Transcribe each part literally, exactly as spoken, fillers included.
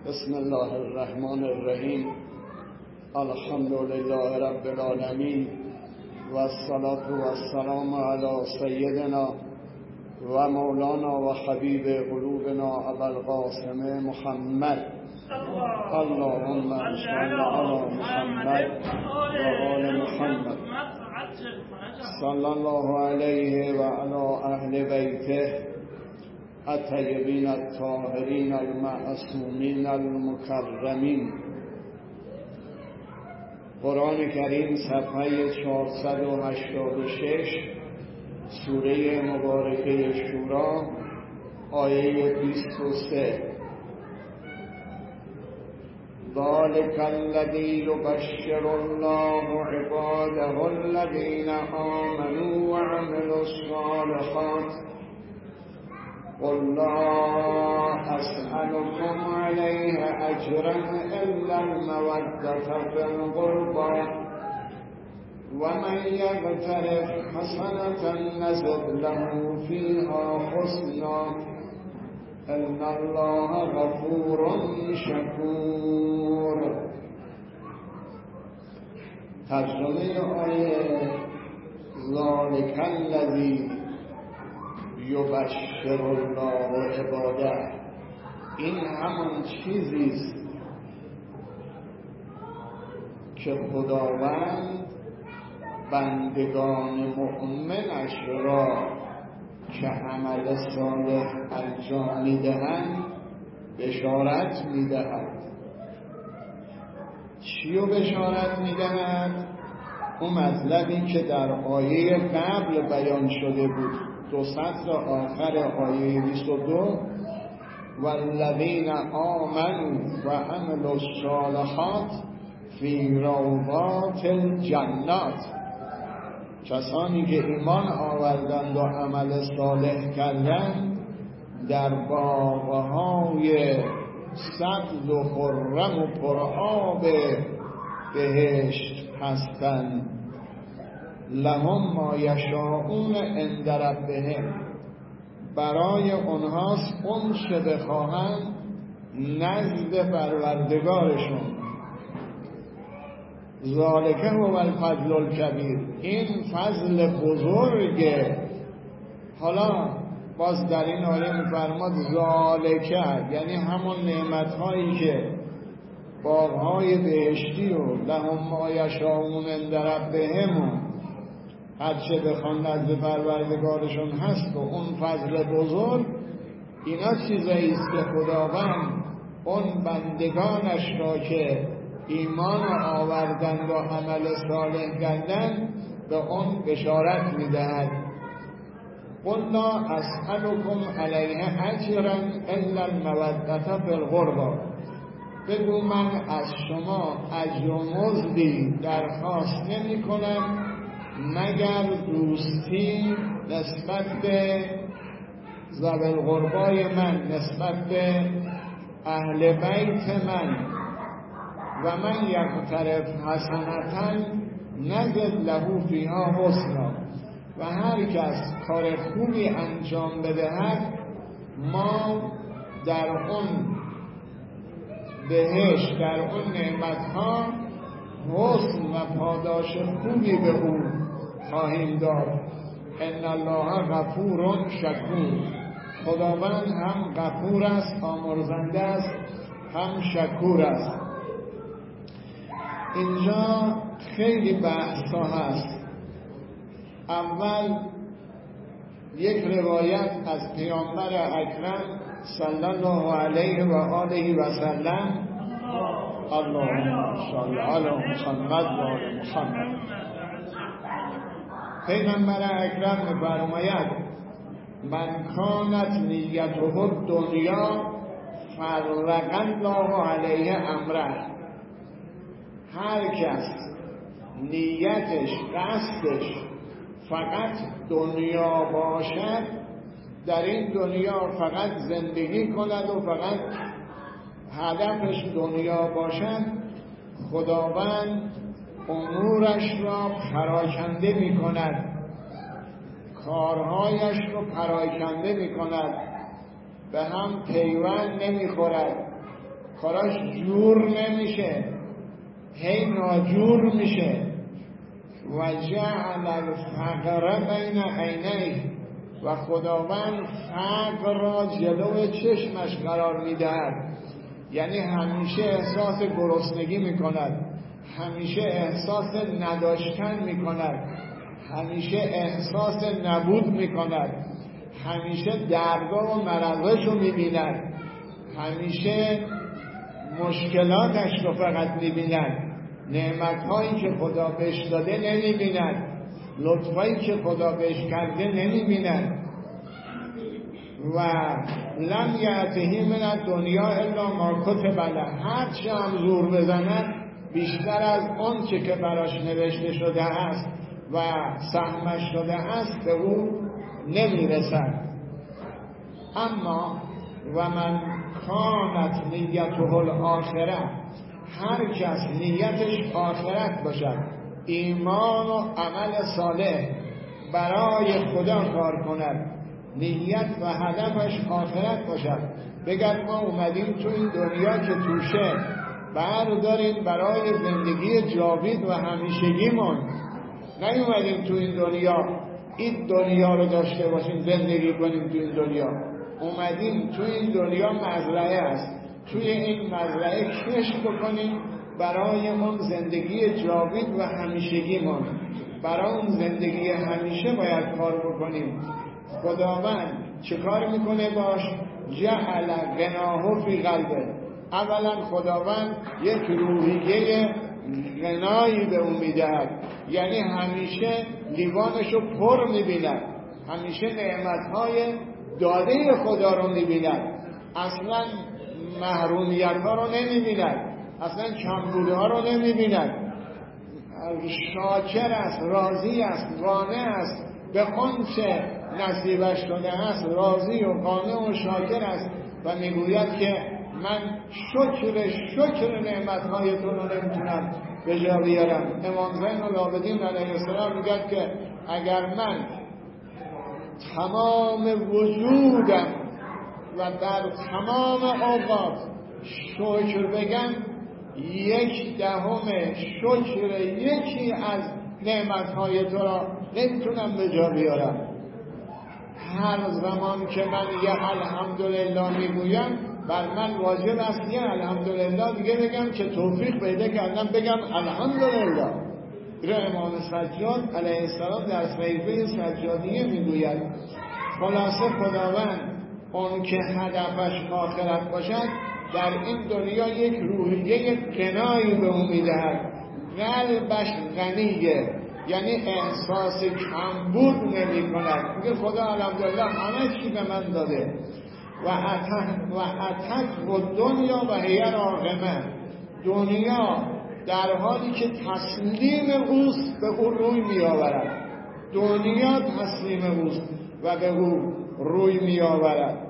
بسم الله الرحمن الرحیم. الحمد لله رب العالمین و الصلاة و السلام علی سیدنا و مولانا و حبیب قلوبنا ابو القاسم محمد. اللهم صل علی محمد و آل محمد صلی الله علیه و علی اهل بیته الطیبین الطاهرین المعصومین المکرمین. قرآن کریم صفحه چهارصد و هشتاد و شش، سوره مبارکه شورا، آیه بیست و سه. ذلک الذی یبشر الله عباده الذین آمنوا وعملوا الصالحات قل لا أسألكم عليه أجرا إلا المودة في القربى ومن يغترف حسنة نزد له فيها حسنا إن الله غفور شكور. ترجمه آیه ذلک الذی یبشر الله عباده، این همان چیزیست که خداوند بندگان مؤمنش را که عمل صالح انجام میدهند بشارت میدهد. چی رو بشارت میدهد؟ اون مطلبی که در آیه قبل بیان شده بود، دو سطر آخر آیه بیست و دو، والذین آمنوا و عملوا الصالحات فی روضات الجنات. کسانی که ایمان آوردند و عمل صالح کردند در باغ‌های سبز و خرم و پرآب بهشت هستند. لهم ما یشاءون عند ربهم، برای اونهاست اون چه بخواهند نزد پروردگارشون. ذالک هو الفضل الکبیر، این فضل بزرگه. حالا باز در این آیه میفرماد ذالکه، یعنی همون نعمت‌هایی که باغ‌های بهشتی و لهم ما یشاءون عند ربهم هر چه بخوان نزد پروردگارشون هست و اون فضل بزرگ، اینا چیزایی است که خداوند اون بندگانش را که ایمان آوردند و عمل صالح کردند به اون بشارت میدهد. قل لا اسألكم علیه اجرا الا المودة فی القربى، بگو من از شما اجر و مزدی درخواست نمی کنم مگر دوستی نسبت به ذوی القربای من، نسبت به اهل بیت من. و من یغترف حسنة نزد له فیها حسنا، و هر کس کار خوبی انجام بدهد ما در اون بهشت، در اون نعمتها حسن و پاداش خوبی به او خواهیم داد. ان الله غفور شکور، خداوند هم غفور است، آمرزنده است، هم شکور است. اینجا خیلی بحثا هست. اول یک روایت از پیامبر اکرم صلی الله علیه و آله و سلم، اللهم صل علی محمد و آل محمد، پیغمبر اکرم می‌فرماید من کانت نیته الدنیا فرق الله علیه امره، هر کس نیتش قصدش فقط دنیا باشد، در این دنیا فقط زندگی کند و فقط هدفش دنیا باشد، خداوند امورش را پراکنده می کند، کارهایش را پراکنده می کند، به هم پیوند نمی خورد. کاراش جور نمیشه، هی ناجور میشه. و جعل الفقر بین عینیه، و خداوند فقر را جلو چشمش قرار میدهد. یعنی همیشه احساس گرسنگی میکند، همیشه احساس نداشتن میکند، همیشه احساس نبود میکند، همیشه دردا و مرضش رو میبیند، همیشه مشکلاتش رو فقط میبیند، نعمتهایی که خدا بهش داده نمیبیند، لطفایی که خدا بهش کرده نمیبیند. و لم یأته من الدنیا الا ما کتب له، هر چه هم زور بزند بیشتر از آن چه که براش نوشته شده است و سهمش شده است به او نمیرسد. اما و من کانت نیته الاخره، هر کس نیتش آخرت باشد، ایمان و عمل صالح برای خدا کار کند، نیت و هدفش آخرت باشد، بگد ما اومدیم تو این دنیا که توشه برداریم برای زندگی جاوید و همیشگیمون، نیومدیم تو این دنیا این دنیا رو داشته باشیم زندگی کنیم تو این دنیا، اومدیم تو این دنیا مزرعه است، توی این مزرعه کشت بکنیم برای اون زندگی جاوید و همیشگیمون، برای اون زندگی همیشه باید کار بکنیم. خداوند چه کار میکنه باش؟ جعل غناه فی قلبه، اولا خداوند یک روحیه غنایی به اون میدهد، یعنی همیشه لیوانشو پر میبیند، همیشه نعمتهای داده خدا رو میبیند، اصلا محرومیت ها رو نمیبیند، اصلا کمبوده ها رو نمیبیند، شاکر است، راضی است، قانع است به آنچه نصیبش شده است، راضی و قانع و شاکر است و میگوید که من شکر شکر نعمتهای تو رو نمیتونم به جا بیارم. امام زین العابدین علیه السلام میگه که اگر من تمام وجودم و در تمام اوقات شکر بگم، یک دهم شکر یکی از نعمتهای تو را نمیتونم به جا بیارم. هر زمان که من یه الحمدلله میگویم بر من واجب است یه الحمدلله دیگه بگم که توفیق پیدا کردم بگم الحمدلله. را امام سجاد علیه السلام در صحیفه سجادیه میگوید خلاصه خداوند اون که هدفش آخرت باشد در این دنیا یک روحیه غنایی به اون میدهد، قلبش غنیه، یعنی احساس کمبود نمی کند، میگه خدا الحمدلله همه چی به من داده. و اتک و اتک و دنیا و هی راغمه، دنیا در حالی که تسلیم اوست به او روی می آورد، دنیا تسلیم اوست و به او روی می آورد.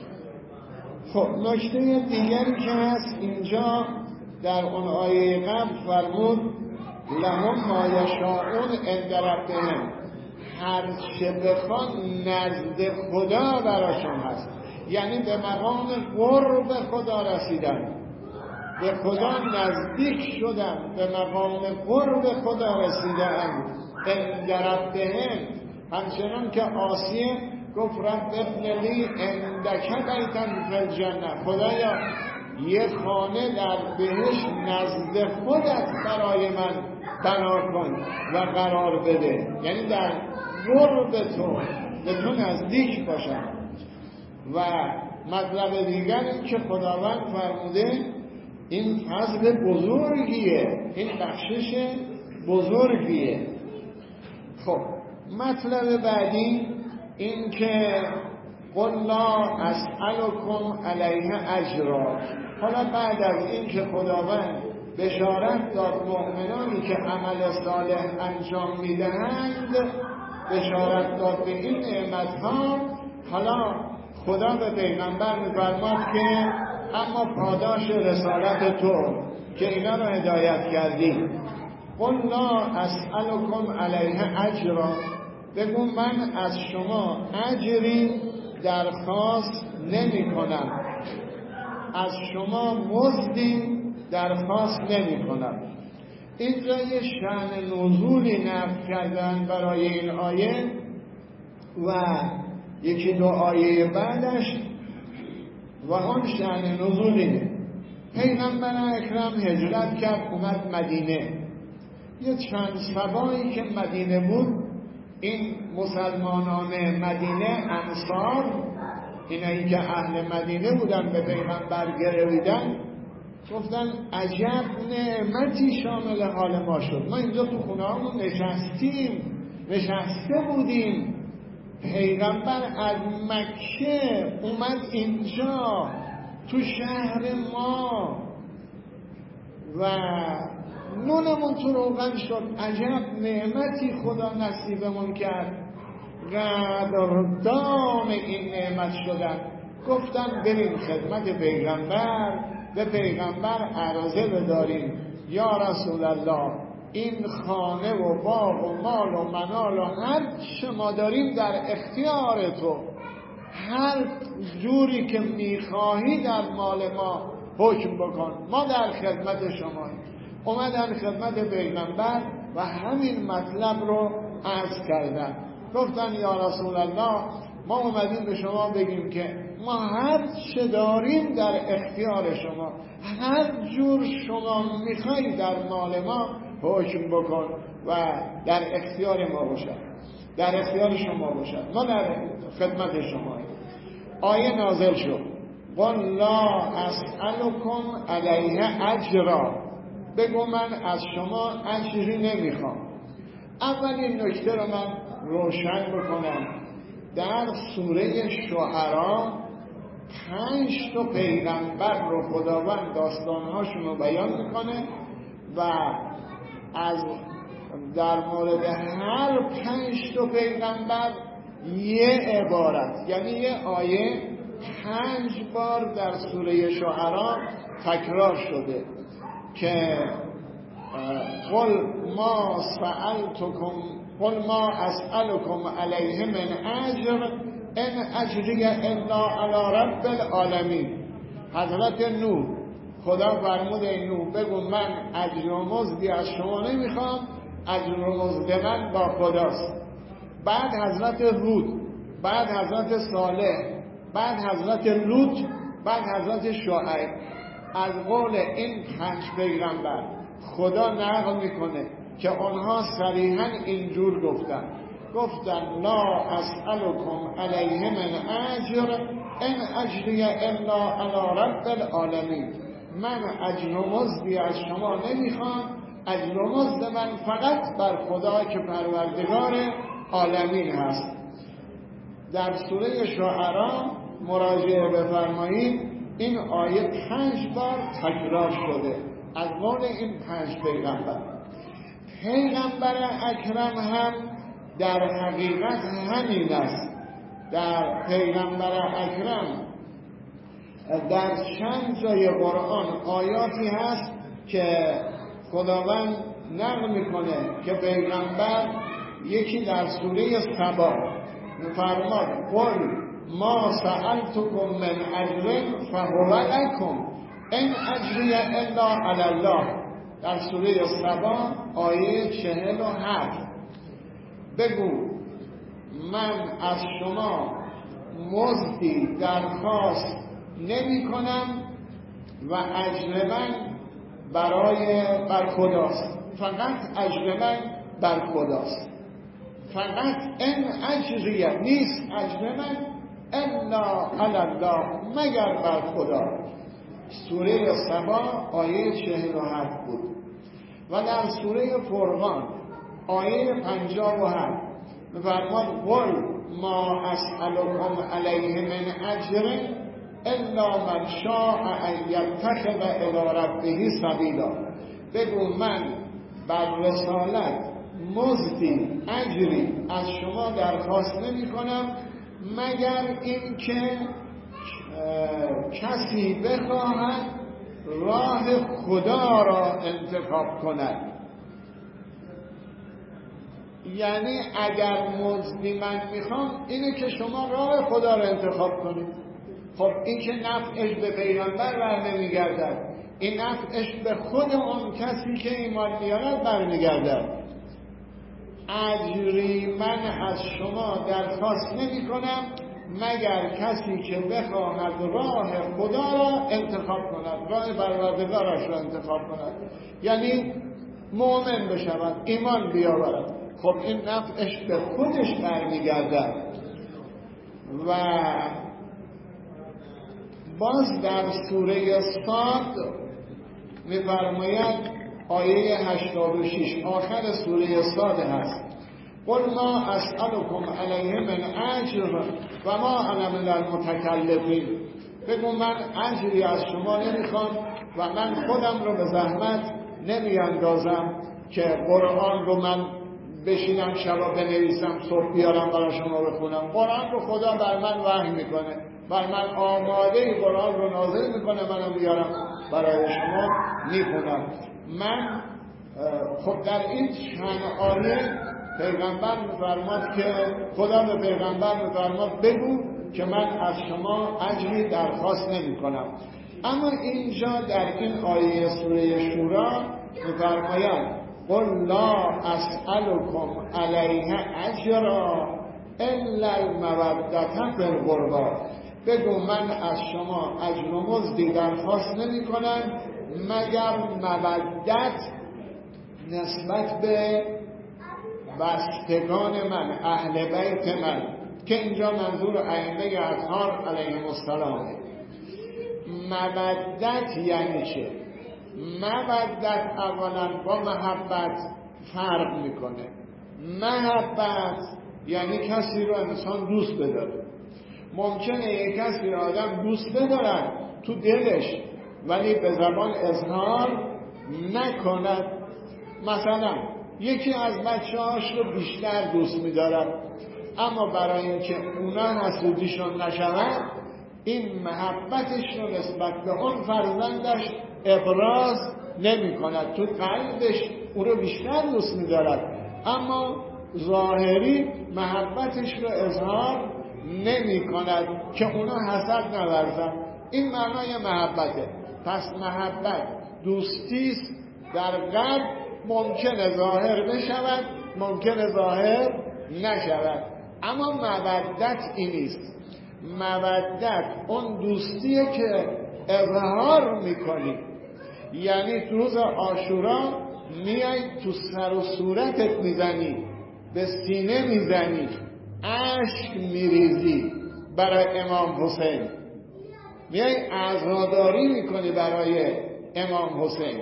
خب نکته دیگری که هست اینجا در اون آیه قبل فرمود لهم ما یشاءون عند ربهم، هر چه بخوان نزد خدا براشون هست، یعنی به مقام قرب خدا رسیدن، به خدا نزدیک شدن، به مقام قرب خدا رسیدن. عند ربهم، همچنان که آسیه گفت رب ابن لی عندک بیتا فی الجنه، خدایا یه خانه در بهشت نزد خودت برای من بنا کن و قرار بده، یعنی در قرب تو به تو نزدیک باشم. و مطلب دیگر این که خداوند فرموده این فضل بزرگیه، این بخشش بزرگیه. خب مطلب بعدی این که قل لا اسألکم علیه اجرا، حالا بعد از این که خداوند بشارت داد مؤمنانی که عمل صالح انجام میدهند، بشارت داد به این نعمتها، حالا خدا به پیغمبر میفرماد که اما پاداش رسالت تو که اینا رو هدایت کردی، قل لا اسألکم علیه اجرا، بگو من از شما اجری درخواست نمی کنم. از شما مزدی درخواست نمی کنم. اینجا یه شأن نزولی نقل کردن برای این آیه و یکی دو آیه بعدش و آن شأن نزول اینه. پیغمبر اکرم هجرت کرد اومد مدینه. یه چند سبایی که مدینه بود، این مسلمانان مدینه انصار، اینایی که اهل مدینه بودن به پیغمبر گرویدن، گفتن عجب نعمتی شامل حال ما شد. ما اینجا تو خونه همون نشستیم نشسته بودیم، پیغمبر از مکه اومد اینجا تو شهر ما و نونمون تو روغن شد. عجب نعمتی خدا نصیبمون کرد. قدردان این نعمت شدن. گفتن بریم خدمت پیغمبر، به پیغمبر عرضه بداریم یا رسول الله، این خانه و باغ و مال و منال و هر چه ما داریم در اختیار تو، هر جوری که میخواهی در مال ما حکم بکن، ما در خدمت شماییم. اومدن خدمت پیغمبر و همین مطلب رو عرض کردن. گفتن یا رسول الله، ما اومدیم به شما بگیم که ما هر چه داریم در اختیار شما، هر جور شما میخوایی در مال ما حکم بکن و در اختیار ما باشد، در اختیار شما باشد، ما در خدمت شماییم. آیه نازل شد قل لا اسألكم علیه اجرا، بگو من از شما اجری نمیخوام. اولین نکته رو من روشن بکنم، در سوره شعرا پنج تا پیغمبر رو خداوند داستانهاشون رو بیان میکنه و از در مورد هر پنج تا پیغمبر یه عبارت، یعنی یه آیه پنج بار در سوره شعرا تکرار شده که قل ما سألتكم قل ما اسألكم علیه من اجر ان اجری الا علی رب العالمین. حضرت نوح، خدا فرمود ای نوح بگو من اجر و مزدی از شما نمیخوام، اجر و مزد من با خداست. بعد حضرت هود، بعد حضرت صالح، بعد حضرت لوط، بعد حضرت شعیب. از قول این پنج پیغمبر خدا نقل میکنه که آنها صریحا اینجور گفتن گفتن لا اسألكم علیه من اجر ان اجری الا علی رب العالمین. من اجر و مزدی از شما نمیخوام، اجر و مزد من فقط بر خدا که پروردگار عالمین هست. در سوره شعرا مراجعه بفرمایید، این آیه پنج بار تکرار شده از قول این پنج پیغمبر. پیغمبر اکرم هم در حقیقت همین است. در پیغمبر اکرم در چند جای قرآن آیاتی هست که خداوند نقل میکنه که پیغمبر، یکی در سوره سبا فرماد قل ما سألتكم من اجر فهو لكم ان اجری الا علی الله. در سوره سبا آیه چهل و هفت بگو من از شما مزدی درخواست نمی کنم و اجر من برای بر خداست، فقط اجر من بر خداست. فقط ان اجریه نیست اجر من الا علی الله، مگر بر خدا. سوره سبا آیه چهل و هفت بود. و در سوره فرقان آیه پنجاه و هفت می‌فرماد قل ما اسألكم علیه من اجر الا من شاء ان یتخذ الی ربه سبیلا. بگو من بر رسالت مزدی اجری از شما درخواست نمی کنم مگر این که کسی بخواهد راه خدا را انتخاب کند. یعنی اگر مزدی من میخوام اینه که شما راه خدا را انتخاب کنید. خب این که نفعش به پیغمبر بر نمیگردد، این نفعش به خود اون کسی که ایمان میارد برمیگردد. اجری من از شما درخواست نمی کنم مگر کسی که بخواهد راه خدا را انتخاب کند، راه پروردگارش را انتخاب کند، یعنی مؤمن بشود، ایمان بیاورد. خب این نفعش به خودش برمیگردد. و باز در سوره صاد می‌فرماید آیه هشتاد و شش آخر سوره صاد هست: قل ما اسألكم علیه من اجر و ما انا من المتکلفین. بگو من اجری از شما نمیخوام و من خودم رو به زحمت نمیاندازم که قرآن رو من بشینم شبا بنویسم صبح بیارم برای شما بخونم. قرآن رو خدا بر من وحی میکنه، بر من آماده قرآن رو نازل میکنه، منم بیارم برای شما میخونم. من خب در این چند آیه پیغمبر میفرماد که خدا به پیغمبر میفرماد بگو که من از شما اجری درخواست نمی کنم. اما اینجا در این آیه سوره شورا میفرماید قل لا اسألكم علیه اجرا الا المودة فی القربى. بگو من از شما اجر و مزدی درخواست نمی کنم مگر مودت نسبت به بستگان من، اهل بیت من، که اینجا منظور ائمه اطهار علیهم السلام. مودت یعنی چه؟ مودت اولا با محبت فرق میکنه. محبت یعنی کسی رو انسان دوست بداره. ممکنه یک کسی رو آدم دوست بدارد تو دلش ولی به زبان اظهار نکند. مثلا یکی از بچه‌هاش رو بیشتر دوست می‌دارد اما برای اینکه اونا حسودیشون نشود این محبتش رو نسبت به اون فرزندش ابراز نمی‌کند. تو قلبش او رو بیشتر دوست می‌دارد اما ظاهری محبتش رو اظهار نمی‌کند که اونا حسد نورزند. این معنای محبته. پس محبت دوستیست در قلب، ممکنه ظاهر بشود ممکنه ظاهر نشود. اما مودت این نیست. مودت اون دوستیه که اظهار میکنی، یعنی تو روز عاشورا میای تو سر و صورتت میزنی، به سینه میزنی، اشک میریزی برای امام حسین، میای عزاداری میکنی برای امام حسین.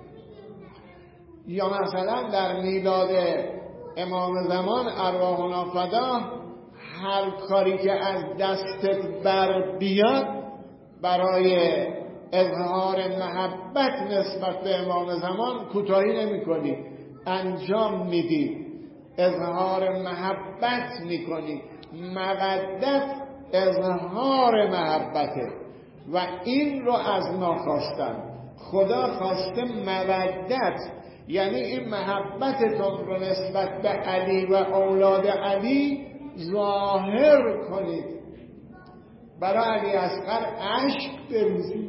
یا مثلا در میلاد امام زمان ارواحنا فدا هر کاری که از دستت بر بیاد برای اظهار محبت نسبت به امام زمان کوتاهی نمی کنی، انجام میدی، اظهار محبت میکنی. مودت اظهار محبته و این رو از ما خواستن. خدا خواسته مودت، یعنی این محبتتون رو نسبت به علی و اولاد علی ظاهر کنید. برای علی اصغر اشک بریزید،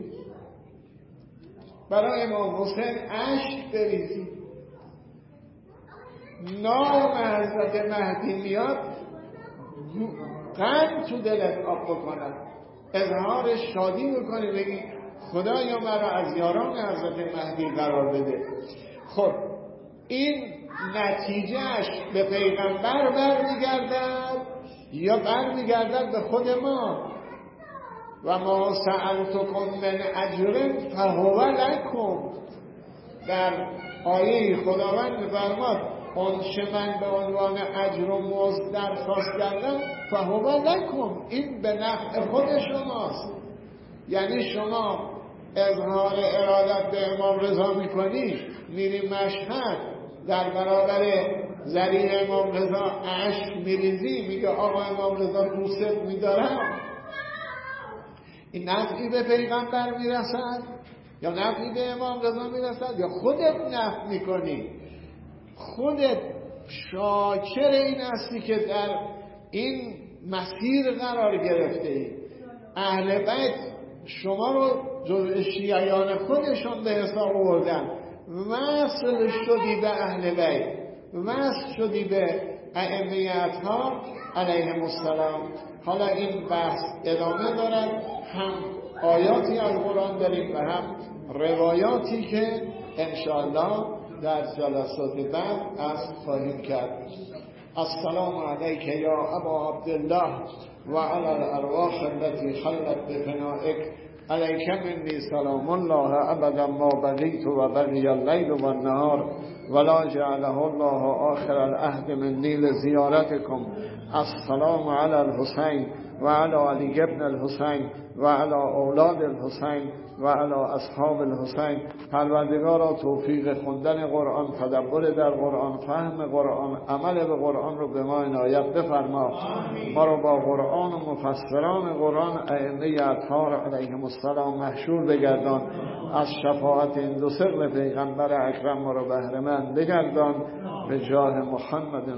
برای امام حسین اشک بریزید. نام حضرت مهدی میاد غم تو دلت آب بکنن، اظهار شادی میکنی، بگی خدایا مرا از یاران حضرت مهدی قرار بده. خب این نتیجهش به پیغمبر برمیگردد یا برمیگردد به خود ما؟ و ما سألتکم من اجر فهو لکم. در آیه خداوند می‌فرماد آنچه من به عنوان اجر و مزد درخواست کردم فهو لکم، این به نفع خود شماست. یعنی شما اظهار ارادت به امام رضا میکنی، میری مشهد در برابر زرین امام رضا اشک میریزی، میگه آقا امام رضا دوست میدارم، این نفعی به پیغمبر میرسد یا نفعی به امام رضا میرسد یا خودت نفع میکنی؟ خودت شاکر این هستی که در این مسیر قرار گرفته ای. اهل بیت شما رو جزء شیعیان خودشون به حساب آوردن، وصل شدی به اهل بیت، وصل شدی به ائمه اطهار علیهم السلام. حالا این بحث ادامه دارد، هم آیاتی از قرآن داریم و هم روایاتی که انشاءالله در جلسات بعد از خواهیم کرد. السلام علیک یا ابا عبدالله و علی الارواح التي خلت بفنائک، علیک منی سلام الله ابدا ما بقیت و بقی اللیل و النهار ولا جعله الله آخر العهد منی لزیارتکم. السلام علی الحسین و علی علی ابن الحسین و علی اولاد الحسین و علی اصحاب الحسین. پروردگارا توفیق خوندن قرآن، تدبر در قرآن، فهم قرآن، عمل به قرآن رو به ما عنایت بفرما. ما رو با قرآن و مفسران قرآن ائمه اطهار علیهم السلام محشور بگردان. از شفاعت این دو ثقل پیغمبر اکرم ما رو بهره مند بگردان. به جاه محمد